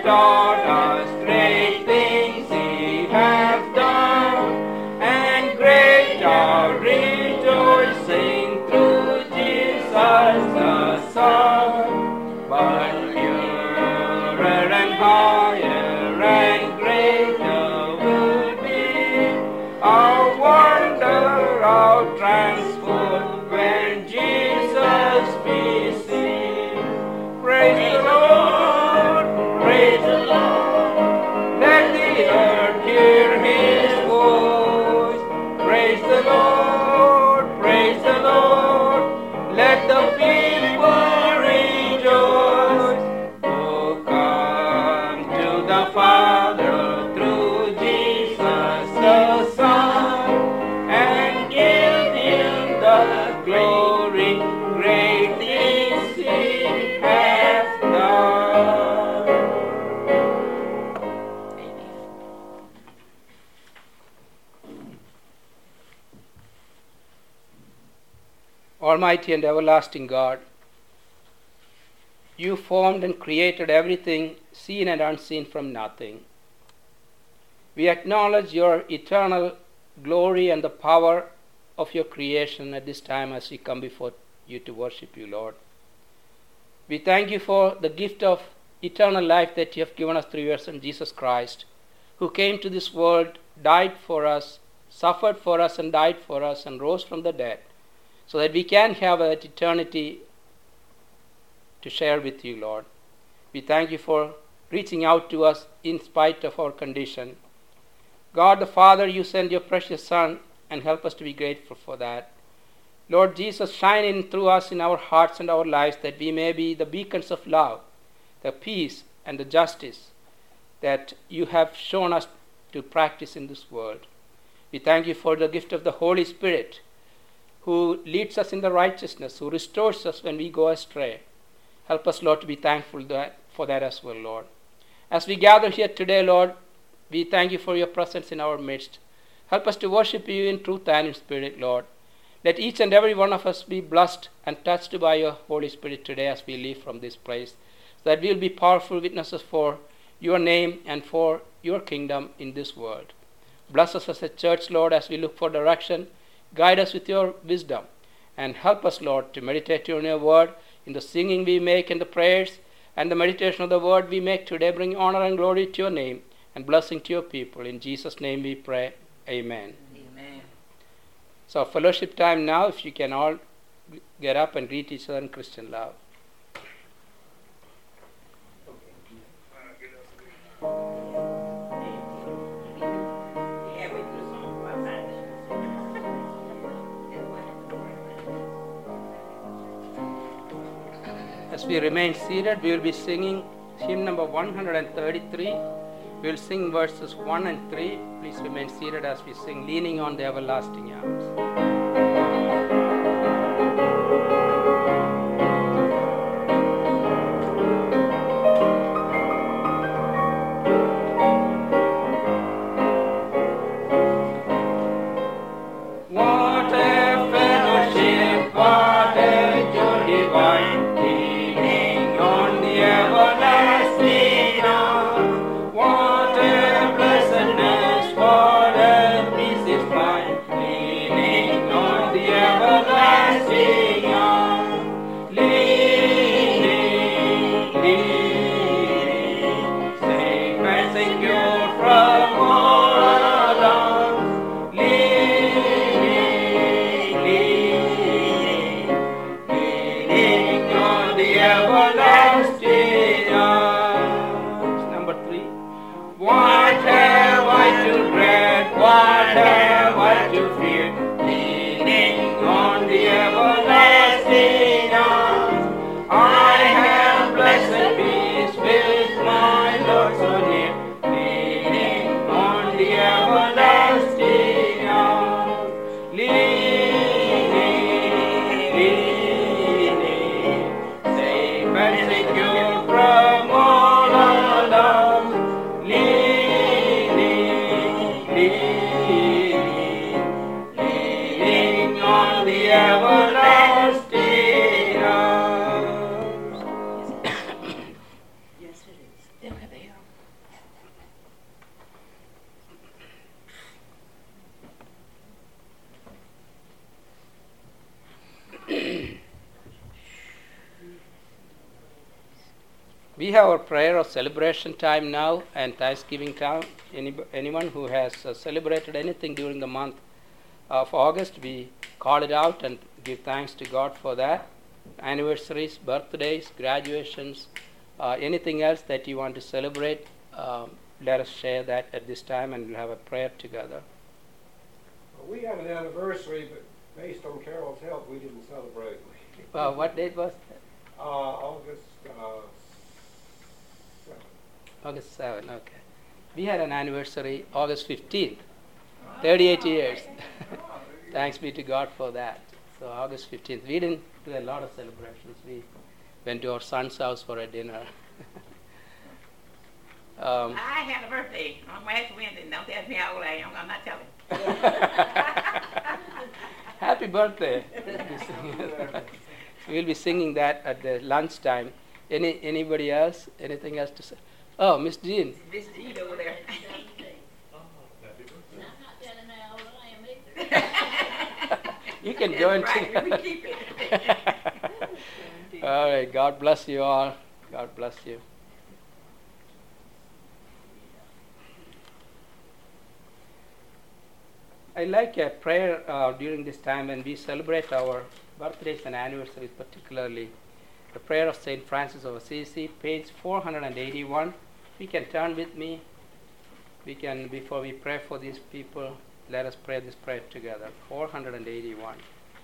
has taught us, great things He hath done, and great our rejoicing through Jesus the Son. But purer and higher and greater will be our wonder, our transport, when Jesus we see. Praise the Lord, praise the Lord. Let the earth hear His voice. Praise the Lord, praise the Lord. Let the people rejoice. Oh, come to the Father through Jesus the Son, and give Him the glory. Great things He hath done. Almighty and everlasting God, You formed and created everything, seen and unseen, from nothing. We acknowledge Your eternal glory and the power of Your creation at this time as we come before You to worship You, Lord. We thank You for the gift of eternal life that You have given us through Your Son, Jesus Christ, who came to this world, died for us, suffered for us and died for us, and rose from the dead, so that we can have that eternity to share with You, Lord. We thank You for reaching out to us in spite of our condition. God the Father, You send Your precious Son, and help us to be grateful for that. Lord Jesus, shine in through us in our hearts and our lives, that we may be the beacons of love, the peace and the justice that You have shown us to practice in this world. We thank You for the gift of the Holy Spirit, who leads us in the righteousness, who restores us when we go astray. Help us, Lord, to be thankful for that as well, Lord. As we gather here today, Lord, we thank You for Your presence in our midst. Help us to worship You in truth and in spirit, Lord. Let each and every one of us be blessed and touched by Your Holy Spirit today as we leave from this place, so that we will be powerful witnesses for Your name and for Your kingdom in this world. Bless us as a church, Lord, as we look for direction. Guide us with Your wisdom, and help us, Lord, to meditate on Your word in the singing we make and the prayers and the meditation of the word we make today. Bring honor and glory to Your name and blessing to Your people. In Jesus' name we pray. Amen. Amen. So fellowship time now, if you can all get up and greet each other in Christian love. As we remain seated, we will be singing hymn number 133. We will sing verses 1 and 3. Please remain seated as we sing Leaning on the Everlasting Arms. What a fellowship, what a joy divine, leaning on the everlasting arm. What a blessedness, what a peace is mine, leaning on the everlasting arm. Leaning, safe and secure from all alarms. Everlasting arms. Number 3. What have I to dread? What have I to fear? Leaning on the everlasting arms. I have blessed peace with my Lord so near. Leaning on the everlasting arms. And secure from all alarms, leaning on the everlasting arms. Yes, it is. There they are. We have our prayer of celebration time now and Thanksgiving time. Anyone who has celebrated anything during the month of August, we call it out and give thanks to God for that. Anniversaries, birthdays, graduations, anything else that you want to celebrate, let us share that at this time and we'll have a prayer together. Well, we had an anniversary, but based on Carol's help, we didn't celebrate. What date was that? August 7th. August 7, okay. We had an anniversary August 15th, 38 years. Thanks be to God for that. So August 15th, we didn't do a lot of celebrations. We went to our son's house for a dinner. I had a birthday on last Wednesday. Don't ask me how old I am. I'm not telling. Happy birthday. We'll be singing that at the lunchtime. Anybody else? Anything else to say? Oh, Miss Jean. Miss Jean over there. You can join right. too. We keep it. All right. God bless you all. God bless you. I like a prayer during this time when we celebrate our birthdays and anniversaries, particularly the prayer of St. Francis of Assisi, page 481. We can turn with me. We can, before we pray for these people, let us pray this prayer together. 481.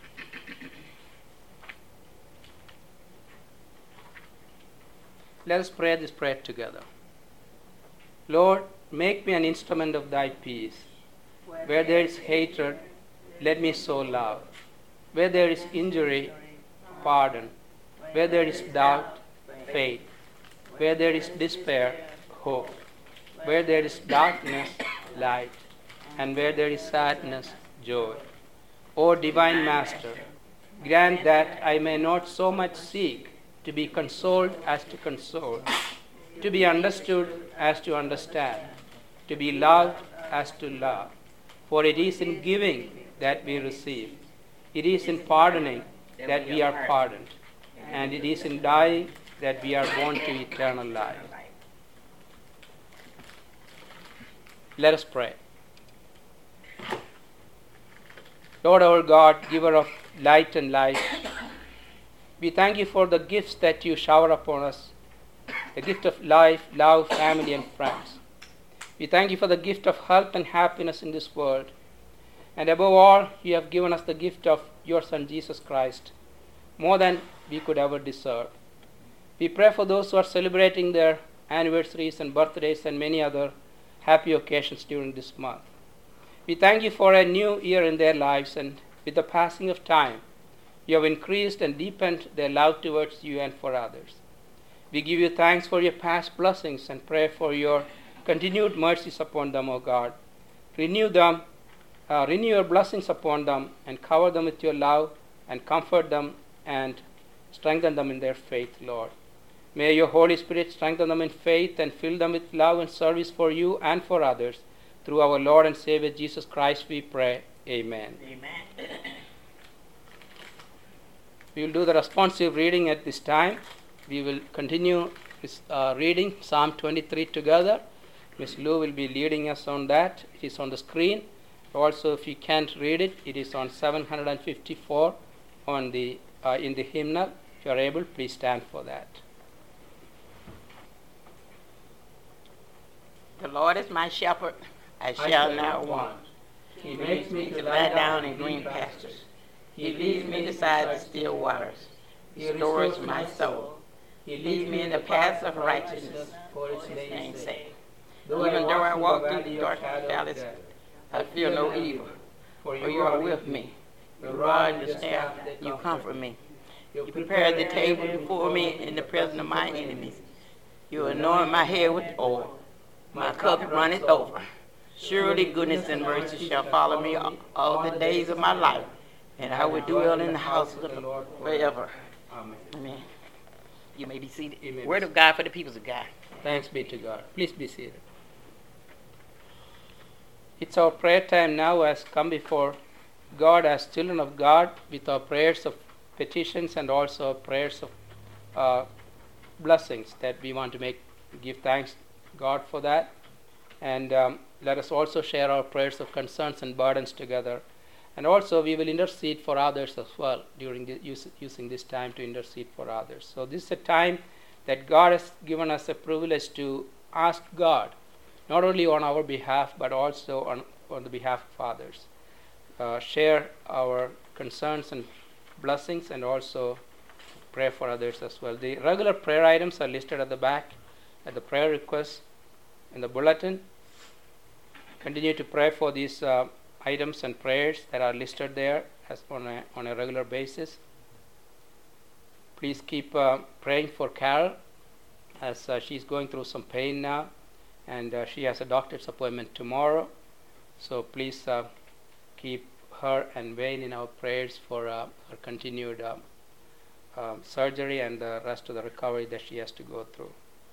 Let us pray this prayer together. Lord, make me an instrument of thy peace. Where there is hatred, let me sow love. Where there is injury, pardon. Where there is doubt, faith. Where there is despair, hope. Where there is darkness, light. And where there is sadness, joy. O Divine Master, grant that I may not so much seek to be consoled as to console, to be understood as to understand, to be loved as to love. For it is in giving that we receive. It is in pardoning that we are pardoned. And it is in dying that we are born to eternal life. Let us pray. Lord our God, giver of light and life, we thank you for the gifts that you shower upon us, the gift of life, love, family, and friends. We thank you for the gift of health and happiness in this world. And above all, you have given us the gift of your Son, Jesus Christ, more than we could ever deserve. We pray for those who are celebrating their anniversaries and birthdays and many other happy occasions during this month. We thank you for a new year in their lives, and with the passing of time, you have increased and deepened their love towards you and for others. We give you thanks for your past blessings and pray for your continued mercies upon them, O God. Renew your blessings upon them and cover them with your love and comfort them and strengthen them in their faith, Lord. May your Holy Spirit strengthen them in faith and fill them with love and service for you and for others. Through our Lord and Savior Jesus Christ we pray. Amen. Amen. We will do the responsive reading at this time. We will continue reading Psalm 23 together. Ms. Lou will be leading us on that. It is on the screen. Also, if you can't read it, it is on 754 in the hymnal. If you are able, please stand for that. The Lord is my shepherd, I shall not want. He makes me to lie down in green pastures. He leads me beside the still waters. He restores my soul. He leads me in the paths of righteousness for his name's sake. Even though I walk through the dark valleys, I fear no evil, for you are with me. Your rod and your staff, you comfort me. You prepare the table before me in the presence of my enemies. You anoint my head with oil. My cup runneth over. Surely goodness and mercy shall follow me all the days of my life, and I will dwell in the house of the Lord forever. Amen. You may be seated. Amen. Word of God for the people of God. Thanks be to God. Please be seated. It's our prayer time now as come before God as children of God with our prayers of petitions and also prayers of blessings that we want to give thanks God for that. And let us also share our prayers of concerns and burdens together. And also we will intercede for others as well during using this time to intercede for others. So this is a time that God has given us a privilege to ask God, not only on our behalf, but also on the behalf of others. Share our concerns and blessings, and also pray for others as well. The regular prayer items are listed at the back, at the prayer requests in the bulletin. Continue to pray for these items and prayers that are listed there as on a regular basis. Please keep praying for Carol, as she's going through some pain now, and she has a doctor's appointment tomorrow. So please keep her and Wayne in our prayers for her continued surgery and the rest of the recovery that she has to go through.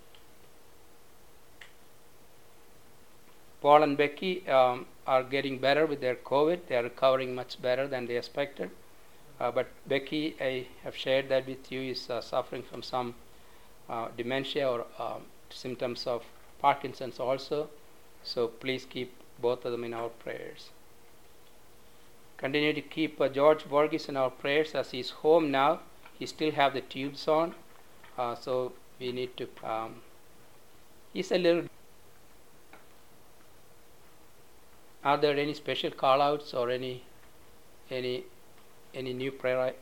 Paul and Becky are getting better with their COVID. They are recovering much better than they expected. But Becky, I have shared that with you, is suffering from some dementia or symptoms of Parkinson's also. So please keep both of them in our prayers. Continue to keep George Borges in our prayers, as he's home now. He still have the tubes on. So we need to... he's a little... Are there any special call-outs or any new prayer?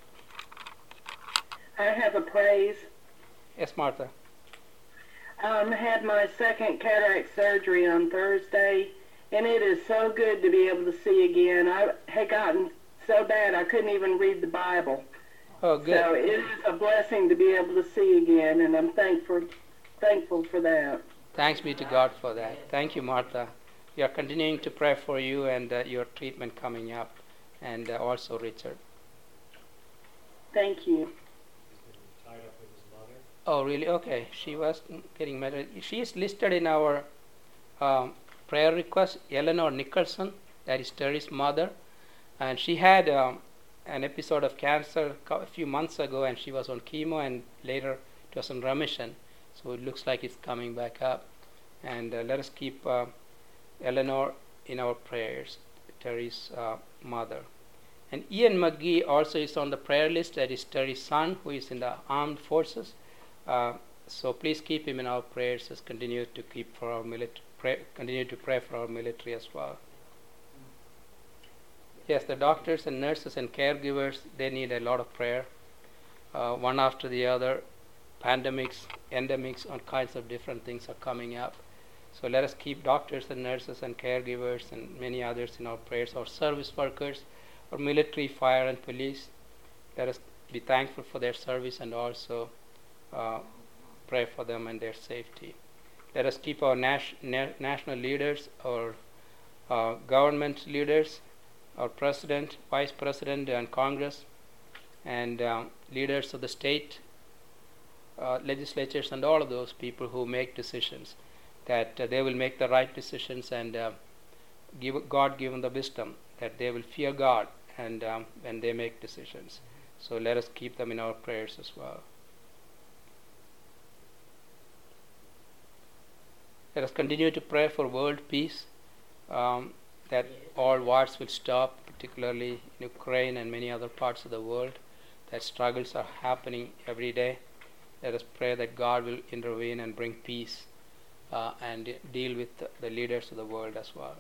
I have a praise. Yes, Martha. Had my second cataract surgery on Thursday, and it is so good to be able to see again. I had gotten so bad I couldn't even read the Bible. Oh, good. So it is a blessing to be able to see again, and I'm thankful for that. Thanks be to God for that. Thank you, Martha. We are continuing to pray for you and your treatment coming up, and also Richard. Thank you. Tied up with his mother. Oh, really? Okay. She was getting married. She is listed in our prayer request, Eleanor Nicholson, that is Terry's mother. And she had an episode of cancer a few months ago, and she was on chemo, and later it was in remission. So it looks like it's coming back up. And let us keep Eleanor in our prayers, Terry's mother. And Ian McGee also is on the prayer list. That is Terry's son, who is in the armed forces. So please keep him in our prayers as continue to keep for our continue to pray for our military as well. Yes, the doctors and nurses and caregivers, they need a lot of prayer. One after the other, pandemics, endemics, all kinds of different things are coming up. So let us keep doctors and nurses and caregivers and many others in our prayers, our service workers, our military, fire and police. Let us be thankful for their service and also pray for them and their safety. Let us keep our national leaders, our government leaders, our president, vice president and Congress, and leaders of the state legislatures and all of those people who make decisions, that they will make the right decisions and God give them the wisdom, that they will fear God and when they make decisions. So let us keep them in our prayers as well. Let us continue to pray for world peace, that all wars will stop, particularly in Ukraine and many other parts of the world, that struggles are happening every day. Let us pray that God will intervene and bring peace and deal with the leaders of the world as well.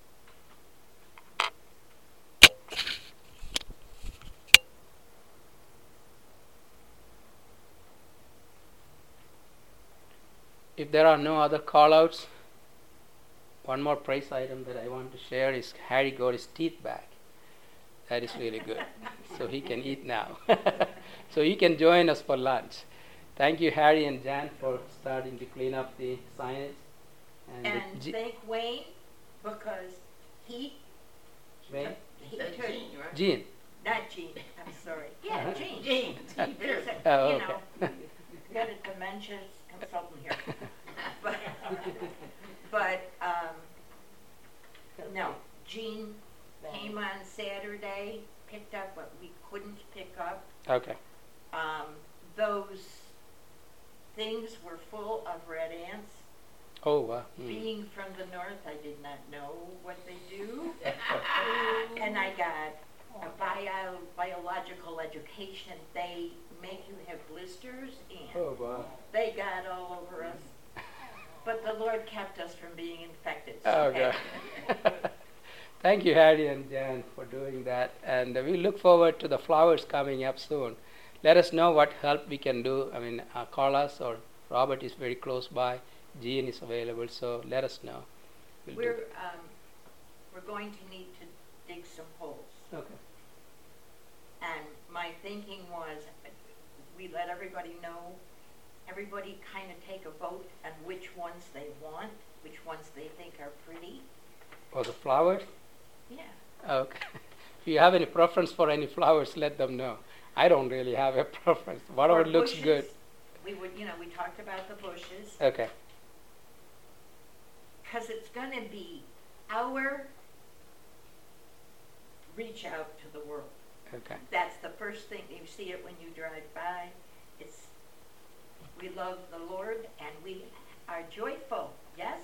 If there are no other call-outs, one more praise item that I want to share is Harry got his teeth back. That is really good. So he can eat now. So he can join us for lunch. Thank you, Harry and Jan, for starting to clean up the signage. And thank Wayne, because he Wayne? took Jean. not Gene, I'm sorry. Yeah, Gene. Gene. Oh, You okay. know, got a dementia consultant here. But no, Gene came on Saturday, picked up what we couldn't pick up. Okay. Those things were full of red ants. Oh, wow. Being from the north, I did not know what they do. And I got a biological education. They make you have blisters, and Oh, wow. they got all over us. But the Lord kept us from being infected. Oh, God. Thank you, Harry and Jan, for doing that. And we look forward to the flowers coming up soon. Let us know what help we can do. I mean, call us, or Robert is very close by. Jean is available, so let us know. We're going to need to dig some holes. Okay. And my thinking was, we let everybody know. Everybody kind of take a vote on which ones they want, which ones they think are pretty. Oh, the flowers? Yeah. Okay. If you have any preference for any flowers, let them know. I don't really have a preference. Whatever Or looks bushes. good. We would, we talked about the bushes. Okay. Because it's going to be our reach out to the world. Okay. That's the first thing. You see it when you drive by. We love the Lord and we are joyful. Yes?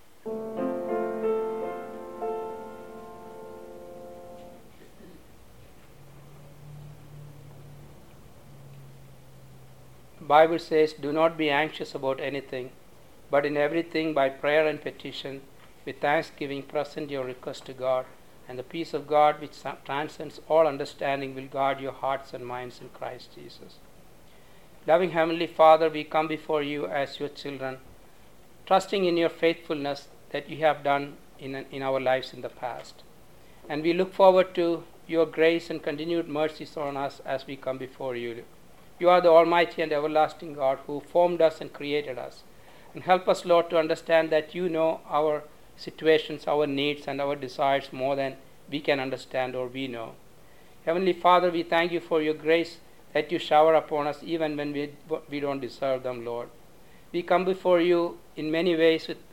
The Bible says, "Do not be anxious about anything, but in everything by prayer and petition, with thanksgiving present your request to God, and the peace of God which transcends all understanding will guard your hearts and minds in Christ Jesus." Loving Heavenly Father, we come before you as your children, trusting in your faithfulness that you have done in our lives in the past. And we look forward to your grace and continued mercies on us as we come before you. You are the Almighty and everlasting God who formed us and created us. And help us, Lord, to understand that you know our situations, our needs, and our desires more than we can understand or we know. Heavenly Father, we thank you for your grace that you shower upon us even when we don't deserve them, Lord. We come before you in many ways with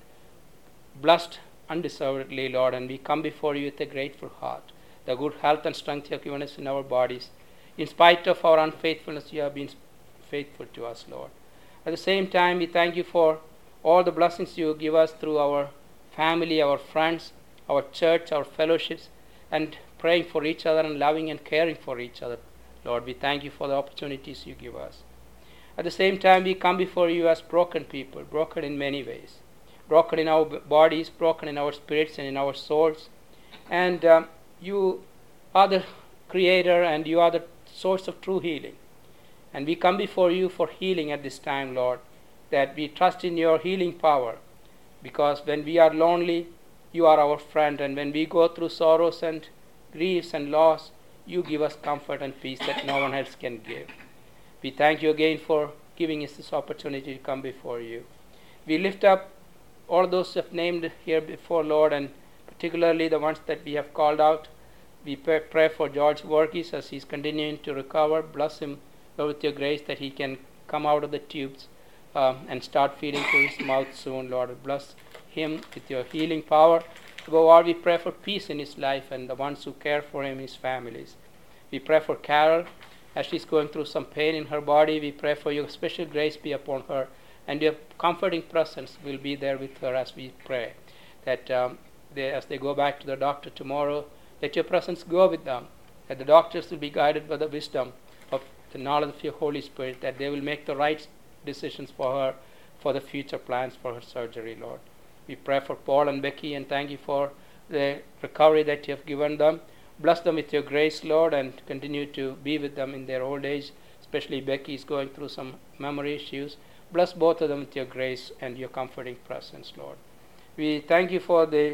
blessed undeservedly, Lord, and we come before you with a grateful heart. The good health and strength you have given us in our bodies. In spite of our unfaithfulness, you have been faithful to us, Lord. At the same time, we thank you for all the blessings you give us through our family, our friends, our church, our fellowships, and praying for each other and loving and caring for each other. Lord, we thank you for the opportunities you give us. At the same time, we come before you as broken people, broken in many ways. Broken in our bodies, broken in our spirits and in our souls. And you are the creator and you are the source of true healing. And we come before you for healing at this time, Lord, that we trust in your healing power. Because when we are lonely, you are our friend. And when we go through sorrows and griefs and loss, you give us comfort and peace that no one else can give. We thank you again for giving us this opportunity to come before you. We lift up all those who have named here before, Lord, and particularly the ones that we have called out. We pray for George Voorhees as he's continuing to recover. Bless him, Lord, with your grace that he can come out of the tubes and start feeding through his mouth soon, Lord. Bless him with your healing power. Above all, we pray for peace in his life and the ones who care for him, his families. We pray for Carol as she's going through some pain in her body. We pray for your special grace be upon her, and your comforting presence will be there with her as we pray. That as they go back to the doctor tomorrow, let your presence go with them. That the doctors will be guided by the wisdom of the knowledge of your Holy Spirit, that they will make the right decisions for her, for the future plans for her surgery, Lord. We pray for Paul and Becky and thank you for the recovery that you have given them. Bless them with your grace, Lord, and continue to be with them in their old age. Especially Becky is going through some memory issues. Bless both of them with your grace and your comforting presence, Lord. We thank you for the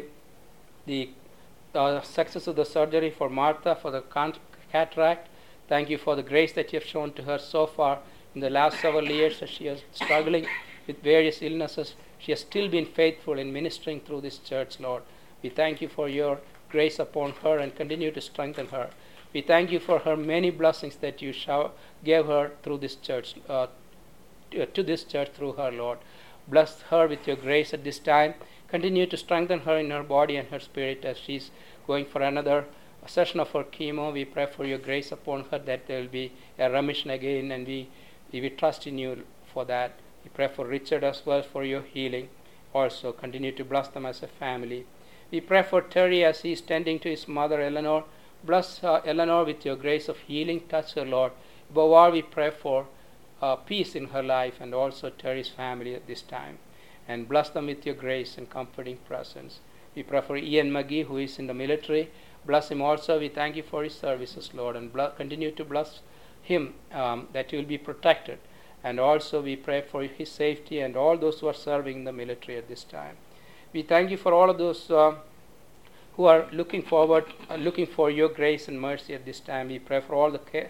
success of the surgery for Martha, for the cataract. Thank you for the grace that you have shown to her so far in the last several years as she is struggling with various illnesses. She has still been faithful in ministering through this church, Lord. We thank you for your grace upon her and continue to strengthen her. We thank you for her many blessings that you gave her through this church, to this church through her, Lord. Bless her with your grace at this time. Continue to strengthen her in her body and her spirit as she's going for another session of her chemo. We pray for your grace upon her that there will be a remission again, and we trust in you for that. We pray for Richard as well for your healing. Also, continue to bless them as a family. We pray for Terry as he is tending to his mother Eleanor. Bless Eleanor with your grace of healing. Touch her, Lord. Above all, we pray for peace in her life and also Terry's family at this time. And bless them with your grace and comforting presence. We pray for Ian McGee, who is in the military. Bless him also. We thank you for his services, Lord, and continue to bless him, that he will be protected. And also we pray for his safety and all those who are serving in the military at this time. We thank you for all of those who are looking for your grace and mercy at this time. We pray for all the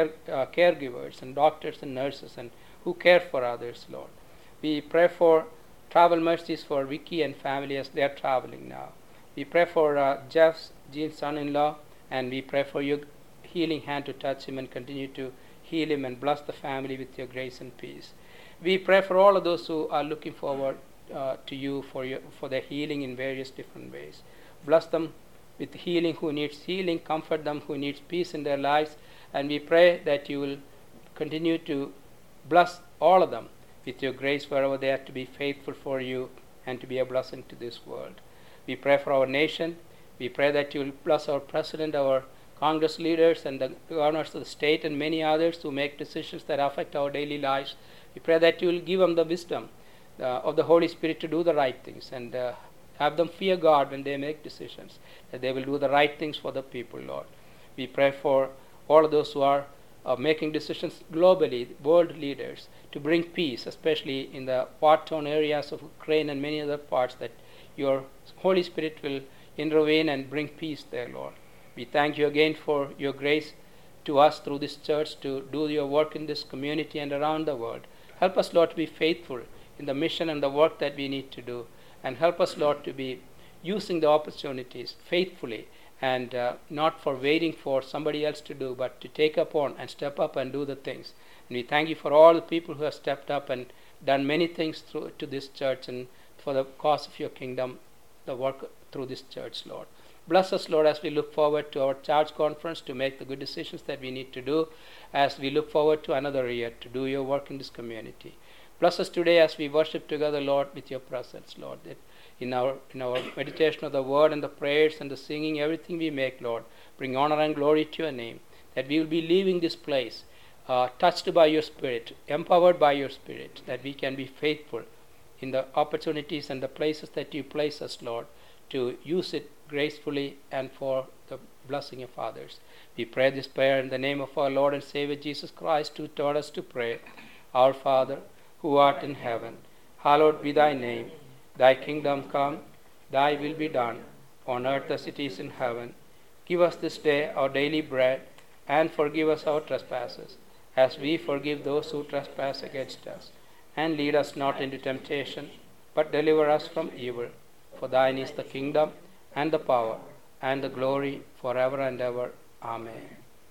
caregivers and doctors and nurses and who care for others, Lord. We pray for travel mercies for Vicky and family as they are traveling now. We pray for Jean's son-in-law, and we pray for your healing hand to touch him and continue to heal him and bless the family with your grace and peace. We pray for all of those who are looking forward to you for their healing in various different ways. Bless them with healing who needs healing, comfort them who needs peace in their lives, and we pray that you will continue to bless all of them with your grace wherever they are, to be faithful for you and to be a blessing to this world. We pray for our nation. We pray that you will bless our president, our Congress leaders, and the governors of the state and many others who make decisions that affect our daily lives. We pray that you will give them the wisdom of the Holy Spirit to do the right things and have them fear God when they make decisions, that they will do the right things for the people, Lord. We pray for all of those who are making decisions globally, world leaders, to bring peace, especially in the war-torn areas of Ukraine and many other parts, that your Holy Spirit will intervene and bring peace there, Lord. We thank you again for your grace to us through this church to do your work in this community and around the world. Help us, Lord, to be faithful in the mission and the work that we need to do. And help us, Lord, to be using the opportunities faithfully and not for waiting for somebody else to do, but to take upon and step up and do the things. And we thank you for all the people who have stepped up and done many things to this church and for the cause of your kingdom, the work through this church, Lord. Bless us, Lord, as we look forward to our church conference to make the good decisions that we need to do, as we look forward to another year to do your work in this community. Bless us today as we worship together, Lord, with your presence, Lord. That in our meditation of the word and the prayers and the singing, everything we make, Lord, bring honor and glory to your name. That we will be leaving this place touched by your Spirit, empowered by your Spirit, that we can be faithful in the opportunities and the places that you place us, Lord, to use it gracefully and for the blessing of others. We pray this prayer in the name of our Lord and Savior Jesus Christ, who taught us to pray. Our Father, who art in heaven, hallowed be thy name. Thy kingdom come, thy will be done, on earth as it is in heaven. Give us this day our daily bread, and forgive us our trespasses, as we forgive those who trespass against us. And lead us not into temptation, but deliver us from evil. For thine is the kingdom, and the power, and the glory, forever and ever. Amen.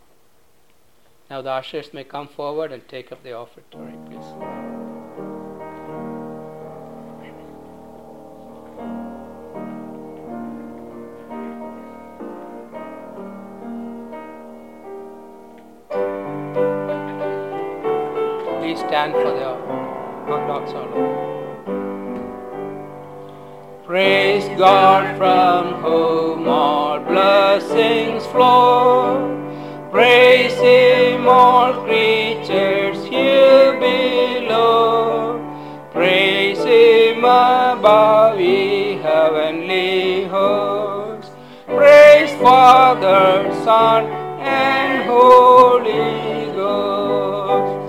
Now the ushers may come forward and take up the offertory, please. Please stand for the doxology. Praise God from whom all blessings flow. Praise Him, all creatures here below. Praise Him above, ye heavenly hosts. Praise Father, Son, and Holy Ghost.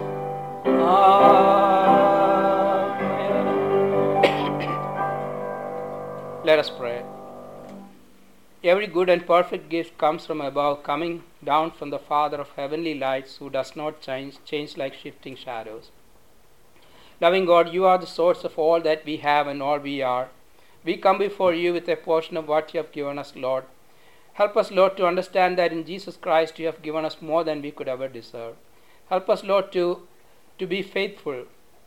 Let us pray. Every good and perfect gift comes from above, coming down from the Father of heavenly lights, who does not change like shifting shadows. Loving God, you are the source of all that we have and all we are. We come before you with a portion of what you have given us, Lord. Help us, Lord, to understand that in Jesus Christ you have given us more than we could ever deserve. Help us, Lord, to be faithful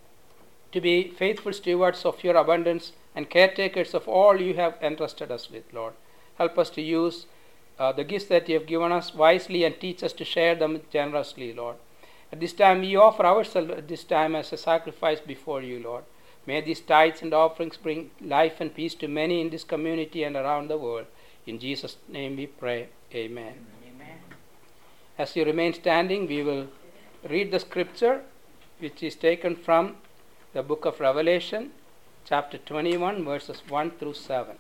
stewards of your abundance and caretakers of all you have entrusted us with, Lord. Help us to use the gifts that you have given us wisely and teach us to share them generously, Lord. At this time we offer ourselves at this time as a sacrifice before you, Lord. May these tithes and offerings bring life and peace to many in this community and around the world. In Jesus' name we pray. Amen. Amen. As you remain standing, we will read the scripture which is taken from the book of Revelation, chapter 21, verses 1 through 7.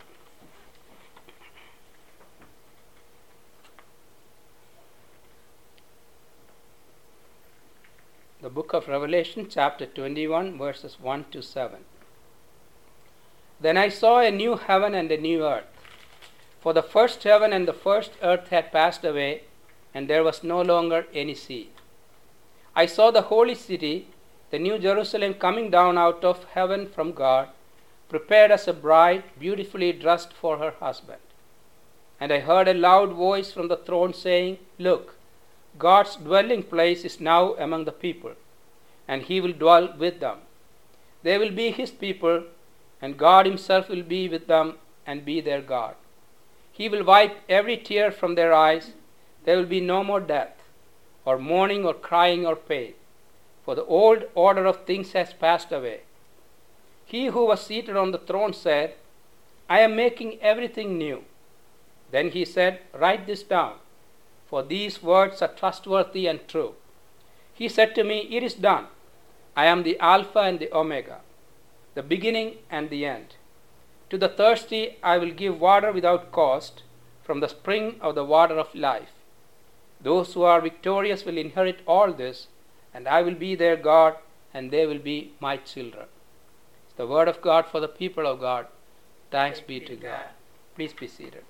The book of Revelation, chapter 21, verses 1 to 7. Then I saw a new heaven and a new earth. For the first heaven and the first earth had passed away, and there was no longer any sea. I saw the holy city, the new Jerusalem, coming down out of heaven from God, prepared as a bride, beautifully dressed for her husband. And I heard a loud voice from the throne saying, Look, God's dwelling place is now among the people, and he will dwell with them. They will be his people, and God himself will be with them and be their God. He will wipe every tear from their eyes. There will be no more death, or mourning, or crying, or pain, for the old order of things has passed away. He who was seated on the throne said, I am making everything new. Then he said, Write this down, for these words are trustworthy and true. He said to me, It is done. I am the Alpha and the Omega, the beginning and the end. To the thirsty I will give water without cost from the spring of the water of life. Those who are victorious will inherit all this, and I will be their God, and they will be my children. It's the word of God for the people of God. Thanks be to God. Please be seated.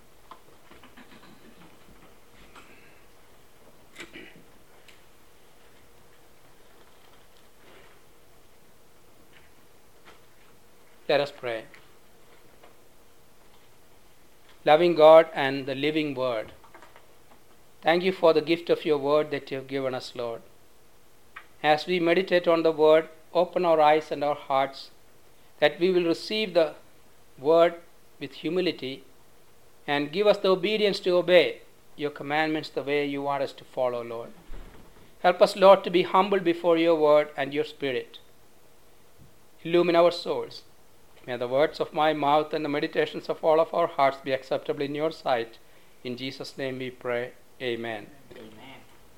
Let us pray. Loving God and the living word, thank you for the gift of your word that you have given us, Lord. As we meditate on the word, open our eyes and our hearts that we will receive the word with humility and give us the obedience to obey your commandments the way you want us to follow, Lord. Help us, Lord, to be humble before your word and your spirit. Illumine our souls. May the words of my mouth and the meditations of all of our hearts be acceptable in your sight. In Jesus' name we pray. Amen. Amen.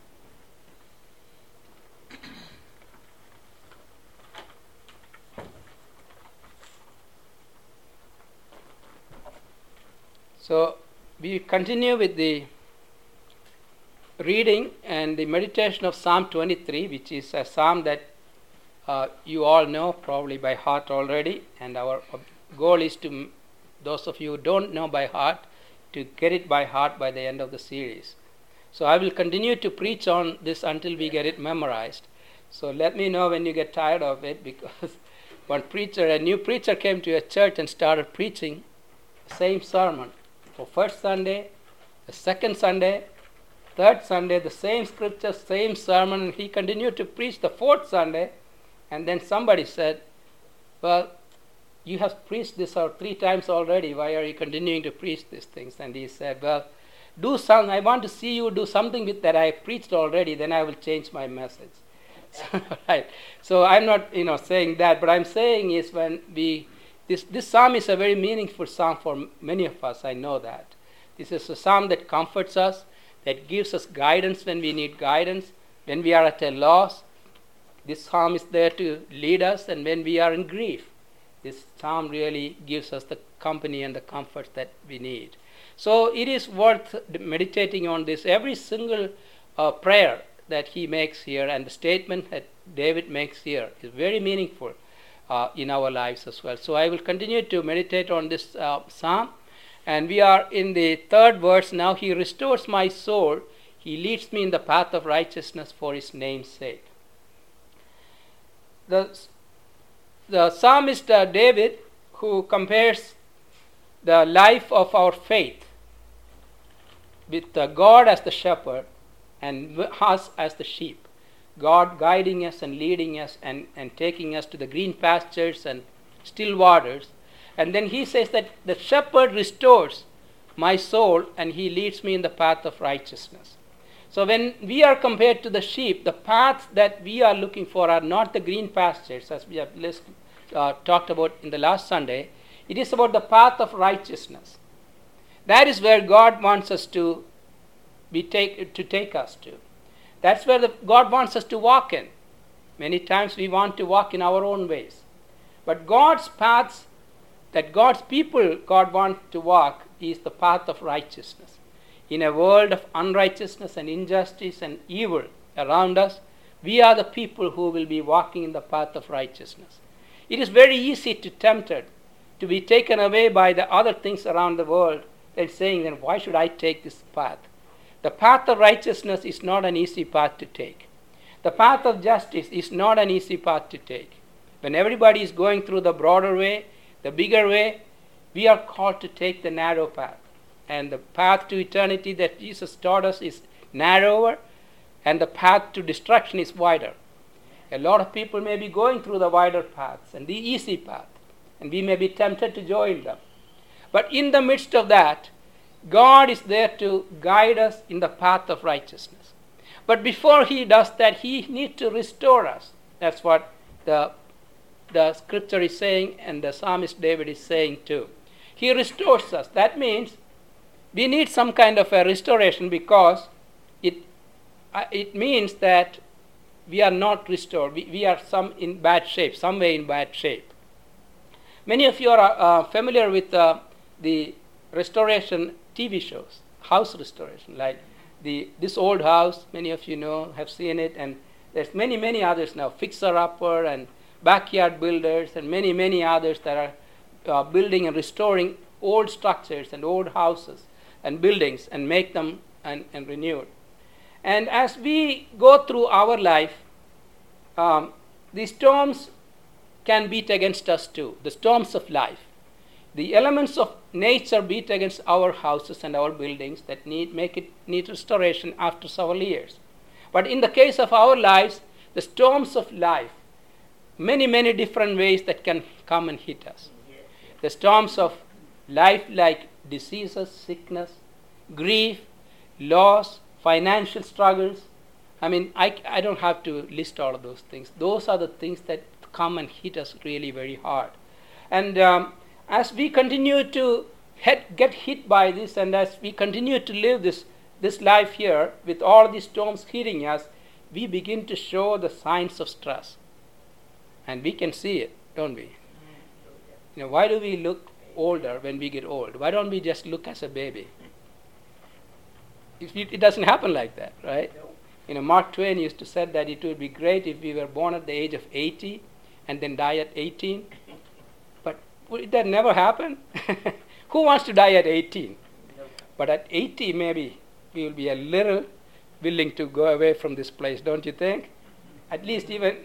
So we continue with the reading and the meditation of Psalm 23, which is a psalm that you all know probably by heart already, and our goal is to, those of you who don't know by heart, to get it by heart by the end of the series. So I will continue to preach on this until we get it memorized. So let me know when you get tired of it, because a new preacher came to a church and started preaching the same sermon for first Sunday, the second Sunday, third Sunday, the same scripture, same sermon, and he continued to preach the fourth Sunday. And then somebody said, well, you have preached this out 3 times already. Why are you continuing to preach these things? And he said, well, I want to see you do something with that I preached already, then I will change my message. Right. So I'm not, saying that, but I'm saying is when this psalm is a very meaningful psalm for many of us. I know that. This is a psalm that comforts us, that gives us guidance when we need guidance, when we are at a loss. This psalm is there to lead us, and when we are in grief, this psalm really gives us the company and the comfort that we need. So it is worth meditating on this. Every single prayer that he makes here and the statement that David makes here is very meaningful in our lives as well. So I will continue to meditate on this psalm, and we are in the 3rd verse now. He restores my soul. He leads me in the path of righteousness for his name's sake. The psalmist David, who compares the life of our faith with God as the shepherd and us as the sheep, God guiding us and leading us and taking us to the green pastures and still waters. And then he says that the shepherd restores my soul and he leads me in the path of righteousness. So when we are compared to the sheep, the paths that we are looking for are not the green pastures, as we have talked about in the last Sunday. It is about the path of righteousness. That is where God wants us to take us to. That's where God wants us to walk in. Many times we want to walk in our own ways. But God's paths that God's people God wants to walk is the path of righteousness. In a world of unrighteousness and injustice and evil around us, we are the people who will be walking in the path of righteousness. It is very easy to be tempted to be taken away by the other things around the world and saying, then why should I take this path? The path of righteousness is not an easy path to take. The path of justice is not an easy path to take. When everybody is going through the broader way, the bigger way, we are called to take the narrow path. And the path to eternity that Jesus taught us is narrower, and the path to destruction is wider. A lot of people may be going through the wider paths and the easy path, and we may be tempted to join them. But in the midst of that, God is there to guide us in the path of righteousness. But before He does that, He needs to restore us. That's what the scripture is saying, and the psalmist David is saying too. He restores us. That means we need some kind of a restoration, because it means that we are not restored. We are some in bad shape, some way in bad shape. Many of you are familiar with the restoration TV shows, house restoration, like this old house. Many of you know, have seen it, and there's many others now, Fixer Upper and Backyard Builders, and many others that are building and restoring old structures and old houses and buildings and make them and renewed. And as we go through our life, the storms can beat against us too, the storms of life. The elements of nature beat against our houses and our buildings that need restoration after several years. But in the case of our lives, the storms of life, many different ways that can come and hit us. The storms of life, like diseases, sickness, grief, loss, financial struggles. I mean, I don't have to list all of those things. Those are the things that come and hit us really very hard. And as we continue to get hit by this, and as we continue to live this life here with all these storms hitting us, we begin to show the signs of stress. And we can see it, don't we? Why do we look older when we get old? Why don't we just look as a baby? It doesn't happen like that, right? Mark Twain used to say that it would be great if we were born at the age of 80 and then die at 18. But would that never happen? Who wants to die at 18? But at 80, maybe we will be a little willing to go away from this place, don't you think? At least even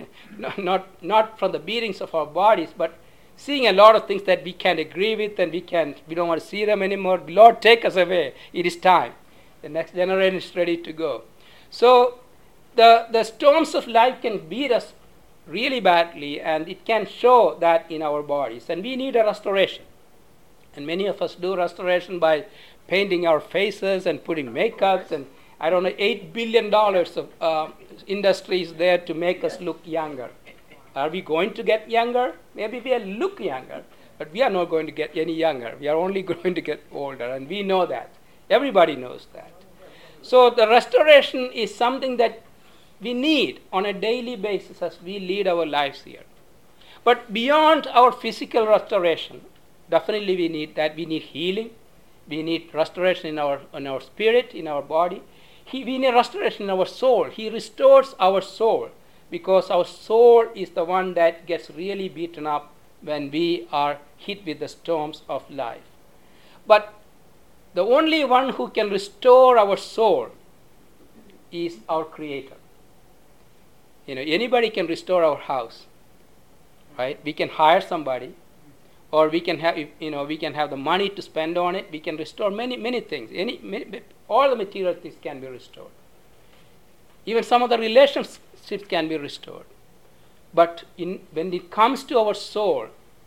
not from the beatings of our bodies, but seeing a lot of things that we can't agree with, and we don't want to see them anymore. Lord, take us away. It is time. The next generation is ready to go. So the storms of life can beat us really badly, and it can show that in our bodies. And we need a restoration. And many of us do restoration by painting our faces and putting makeups, and I don't know, $8 billion of industries there to make us look younger. Are we going to get younger? Maybe we look younger, but we are not going to get any younger. We are only going to get older, and we know that. Everybody knows that. So the restoration is something that we need on a daily basis as we lead our lives here. But beyond our physical restoration, definitely we need that. We need healing. We need restoration in our spirit, in our body. We need restoration in our soul. He restores our soul, because our soul is the one that gets really beaten up when we are hit with the storms of life. But the only one who can restore our soul is our Creator. Anybody can restore our house, right? We can hire somebody, or we can have, we can have the money to spend on it. We can restore many things. All the material things can be restored. Even some of the relationships can be restored. But when it comes to our soul,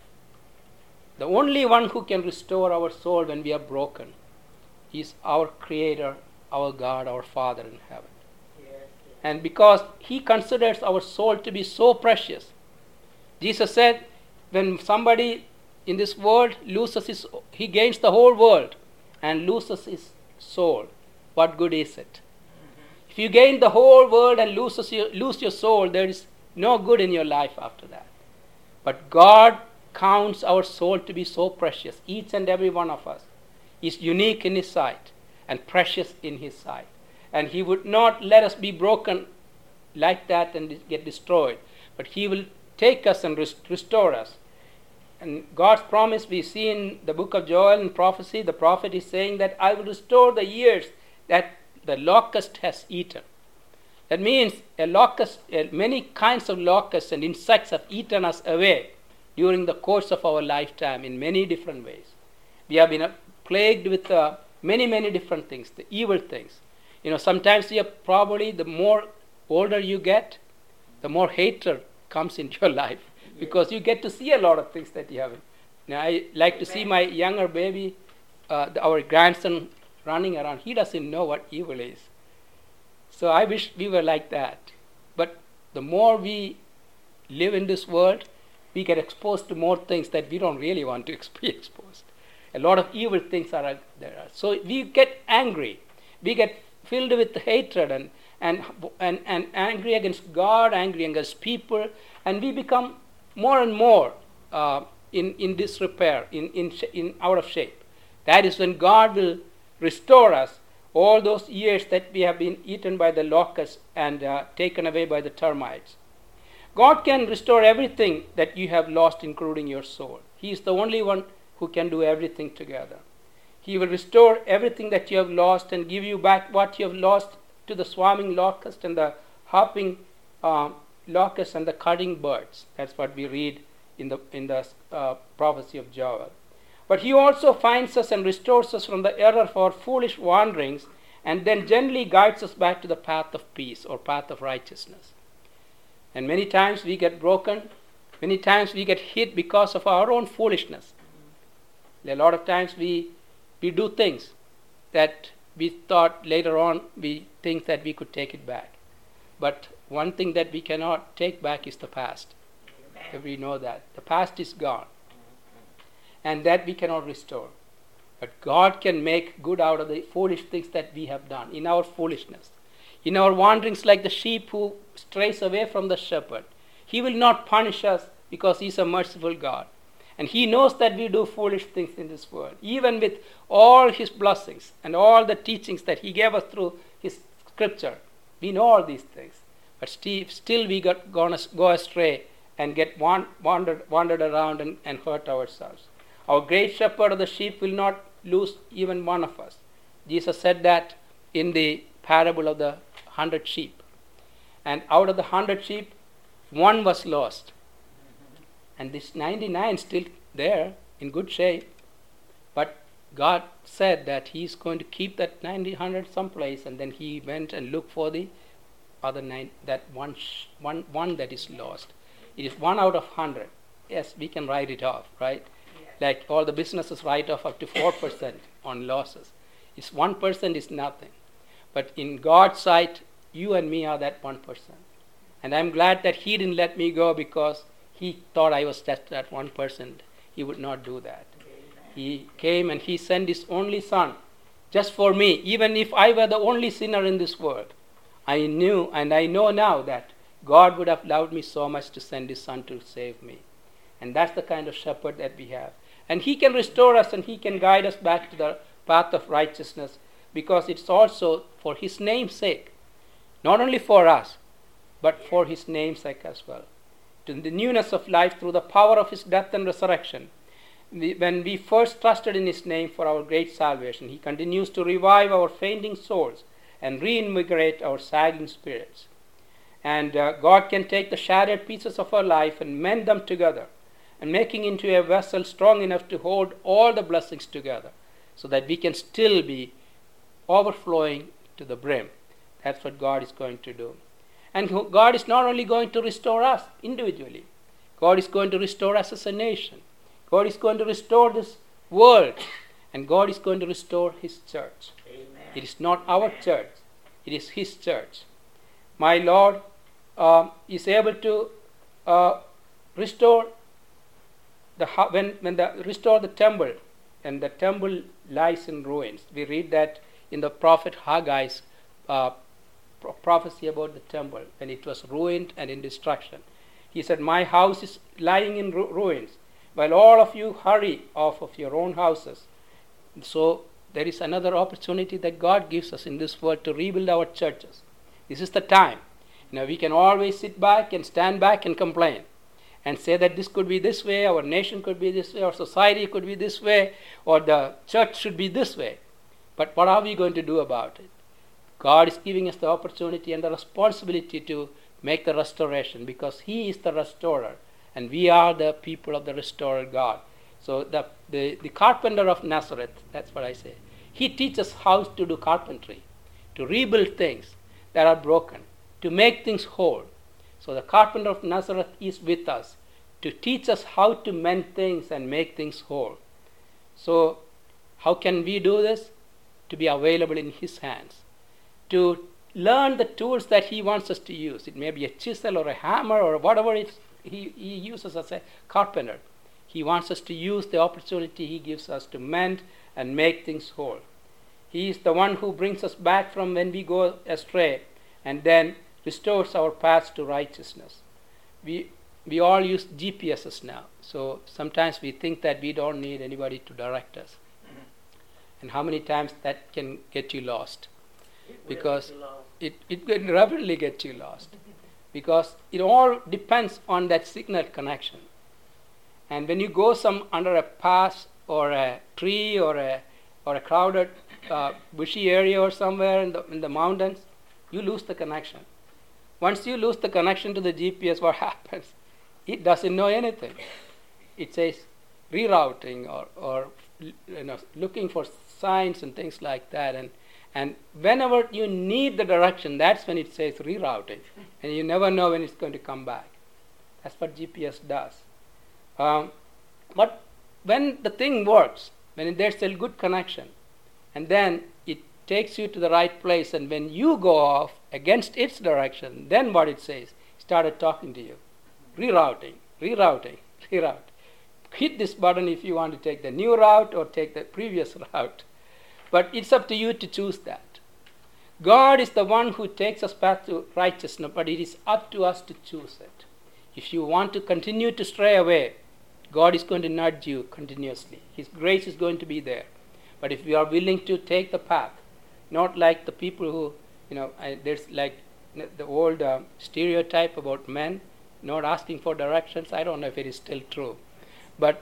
the only one who can restore our soul when we are broken is our Creator, our God, our Father in heaven. And because He considers our soul to be so precious. Jesus said, when somebody in this world he gains the whole world and loses his soul, what good is it? If you gain the whole world and lose your soul, there is no good in your life after that. But God counts our soul to be so precious. Each and every one of us is unique in His sight and precious in His sight. And He would not let us be broken like that and get destroyed. But He will take us and restore us. And God's promise we see in the book of Joel and prophecy, the prophet is saying that I will restore the years that the locust has eaten. That means many kinds of locusts and insects have eaten us away during the course of our lifetime in many different ways. We have been plagued with many, many different things, the evil things. Sometimes probably the more older you get, the more hatred comes into your life because you get to see a lot of things that you haven't. Now, I like to see my younger baby, our grandson, running around. He doesn't know what evil is. So I wish we were like that. But the more we live in this world, we get exposed to more things that we don't really want to be exposed. A lot of evil things are there. So we get angry. We get filled with hatred and angry against God, angry against people, and we become more and more in disrepair, in out of shape. That is when God will restore us all those years that we have been eaten by the locusts and taken away by the termites. God can restore everything that you have lost, including your soul. He is the only one who can do everything together. He will restore everything that you have lost and give you back what you have lost to the swarming locust and the hopping locusts and the cutting birds. That's what we read in the prophecy of Joel. But He also finds us and restores us from the error of our foolish wanderings and then gently guides us back to the path of peace or path of righteousness. And many times we get broken. Many times we get hit because of our own foolishness. A lot of times we do things that we thought later on we think that we could take it back. But one thing that we cannot take back is the past. We know that. The past is gone. And that we cannot restore. But God can make good out of the foolish things that we have done in our foolishness. In our wanderings like the sheep who strays away from the shepherd. He will not punish us because He is a merciful God. And He knows that we do foolish things in this world. Even with all His blessings and all the teachings that He gave us through His scripture. We know all these things. But still we go astray and get wandered around and hurt ourselves. Our great shepherd of the sheep will not lose even one of us. Jesus said that in the parable of the 100 sheep. And out of the 100 sheep, one was lost. And this 99 still there in good shape. But God said that He is going to keep that 100 someplace, and then He went and looked for the other 9, that one that is lost. It is 1 out of 100. Yes, we can write it off, right? Like all the businesses write off up to 4% on losses. It's 1% is nothing. But in God's sight, you and me are that 1%. And I'm glad that He didn't let me go because He thought I was just that 1%. He would not do that. He came and He sent His only Son just for me. Even if I were the only sinner in this world, I knew and I know now that God would have loved me so much to send His Son to save me. And that's the kind of shepherd that we have. And He can restore us and He can guide us back to the path of righteousness because it's also for His name's sake. Not only for us, but for His name's sake as well. To the newness of life through the power of His death and resurrection. When we first trusted in His name for our great salvation, He continues to revive our fainting souls and reinvigorate our sagging spirits. And God can take the shattered pieces of our life and mend them together and making into a vessel strong enough to hold all the blessings together so that we can still be overflowing to the brim. That's what God is going to do. And God is not only going to restore us individually, God is going to restore us as a nation. God is going to restore this world, and God is going to restore His church. Amen. It is not our church. It is His church. My Lord is able to restore restore the temple, and the temple lies in ruins. We read that in the prophet Haggai's prophecy about the temple, when it was ruined and in destruction. He said, my house is lying in ruins, while all of you hurry off of your own houses. So there is another opportunity that God gives us in this world to rebuild our churches. This is the time. We can always sit back and stand back and complain and say that this could be this way, our nation could be this way, our society could be this way, or the church should be this way. But what are we going to do about it? God is giving us the opportunity and the responsibility to make the restoration, because He is the restorer and we are the people of the restorer God. So the carpenter of Nazareth, that's what I say, he teaches how to do carpentry, to rebuild things that are broken, to make things whole. So the carpenter of Nazareth is with us to teach us how to mend things and make things whole. So how can we do this? To be available in His hands, to learn the tools that He wants us to use. It may be a chisel or a hammer or whatever He uses as a carpenter. He wants us to use the opportunity He gives us to mend and make things whole. He is the one who brings us back from when we go astray and then restores our paths to righteousness. We all use GPSs now, so sometimes we think that we don't need anybody to direct us. And how many times that can get you lost? Because it can rapidly get you lost. Because it all depends on that signal connection. And when you go under a pass or a tree or a crowded bushy area or somewhere in the mountains, you lose the connection. Once you lose the connection to the GPS, what happens? It doesn't know anything. It says rerouting or looking for signs and things like that. And whenever you need the direction, that's when it says rerouting. And you never know when it's going to come back. That's what GPS does. But when the thing works, when there's a good connection, and then it takes you to the right place, and when you go off against its direction, then what it says, started talking to you. Rerouting. Hit this button if you want to take the new route or take the previous route. But it's up to you to choose that. God is the one who takes us back to righteousness, but it is up to us to choose it. If you want to continue to stray away, God is going to nudge you continuously. His grace is going to be there. But if you are willing to take the path, not like the people who, there's like the old stereotype about men not asking for directions. I don't know if it is still true. But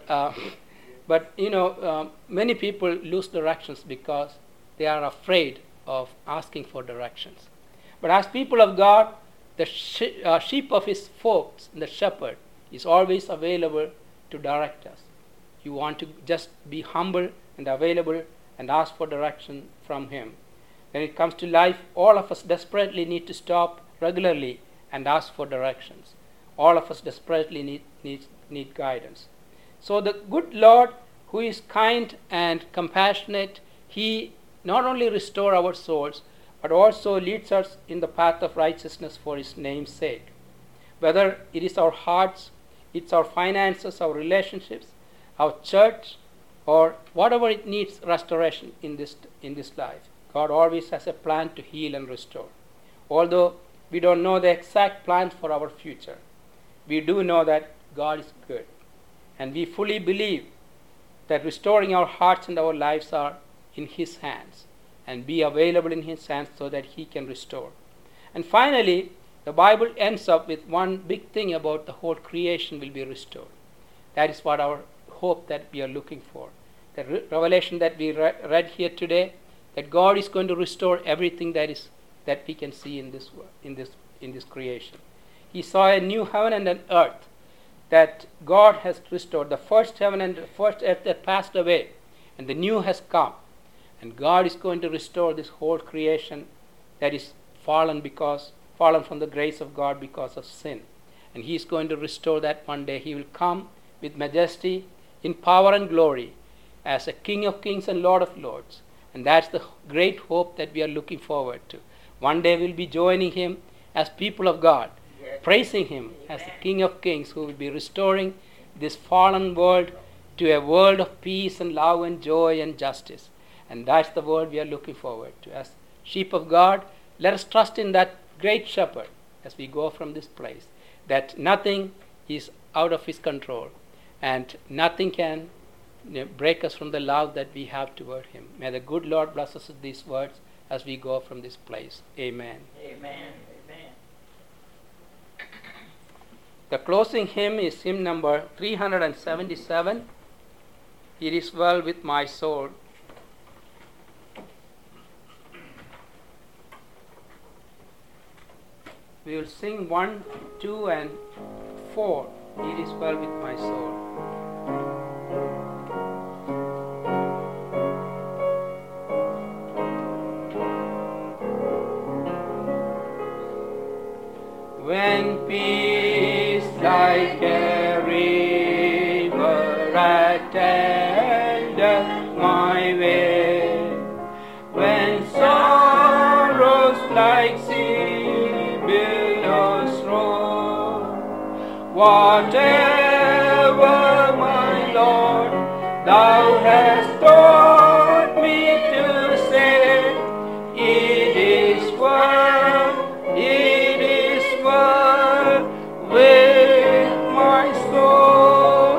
many people lose directions because they are afraid of asking for directions. But as people of God, the sheep of His folks, the shepherd, is always available to direct us. You want to just be humble and available and ask for direction from Him. When it comes to life, all of us desperately need to stop regularly and ask for directions. All of us desperately need guidance. So the good Lord, who is kind and compassionate, He not only restores our souls, but also leads us in the path of righteousness for His name's sake. Whether it is our hearts, it's our finances, our relationships, our church, or whatever it needs restoration in this life, God always has a plan to heal and restore. Although we don't know the exact plan for our future, we do know that God is good. And we fully believe that restoring our hearts and our lives are in His hands and be available in His hands so that He can restore. And finally, the Bible ends up with one big thing about the whole creation will be restored. That is what our hope that we are looking for. The revelation that we read here today, that God is going to restore everything that we can see in this creation. He saw a new heaven and an earth that God has restored. The first heaven and the first earth that passed away, and the new has come. And God is going to restore this whole creation that is fallen from the grace of God because of sin. And He is going to restore that one day. He will come with majesty, in power and glory, as a King of kings and Lord of lords. And that's the great hope that we are looking forward to. One day we'll be joining him as people of God, praising him as the King of Kings, who will be restoring this fallen world to a world of peace and love and joy and justice. And that's the world we are looking forward to. As sheep of God, let us trust in that great shepherd as we go from this place, that nothing is out of his control and nothing can break us from the love that we have toward him. May the good Lord bless us with these words as we go from this place. Amen. Amen. Amen. The closing hymn is hymn number 377. It is well with my soul. We will sing 1, 2, and 4. It is well with my soul. When peace like a river attendeth my way, when sorrows like sea billows roll, whatever, my Lord, thou hast taught me to say, it is well, it is well with my soul.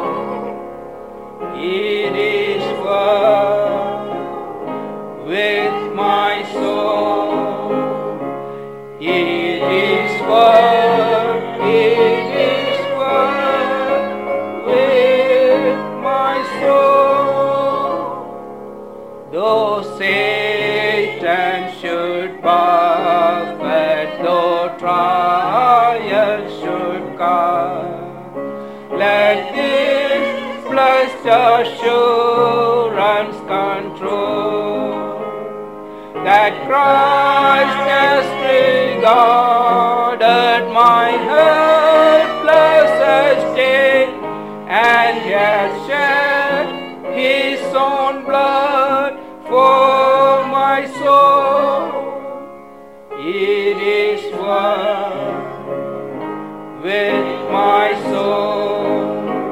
It is well with my soul. It is well, it is well with my soul. Though Satan should buffet, though trials should come, let this blessed assurance control, that Christ has regarded my helpless estate, and has shed his own blood for my soul. It is well with my soul.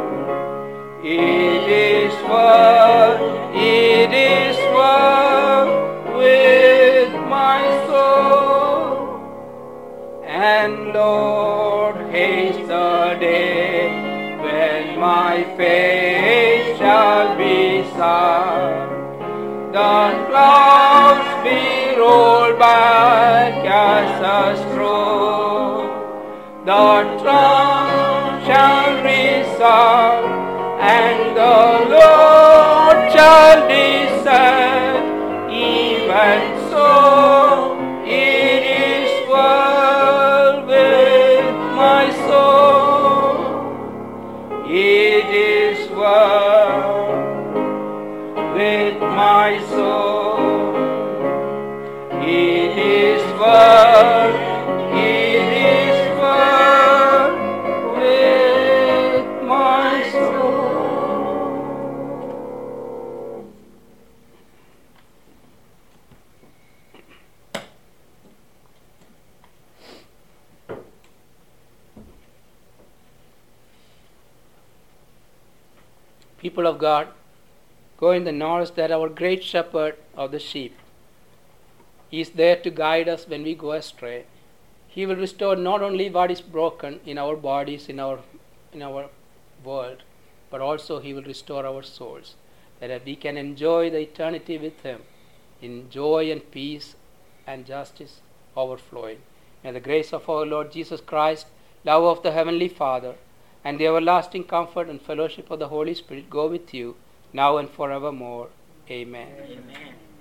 It is well, it is well with my soul. And Lord, haste the day when my faith shall be sung. The clouds be rolled back as a scroll. The trump shall resound, and the Lord shall descend. Even so, it is well with my soul. It is well with my soul. It is well, it is well with my soul. People of God, go in the knowledge that our great shepherd of the sheep is there to guide us when we go astray. He will restore not only what is broken in our bodies, in our world, but also he will restore our souls, that we can enjoy the eternity with him in joy and peace and justice overflowing. May the grace of our Lord Jesus Christ, love of the Heavenly Father, and the everlasting comfort and fellowship of the Holy Spirit go with you now and forevermore. Amen. Amen.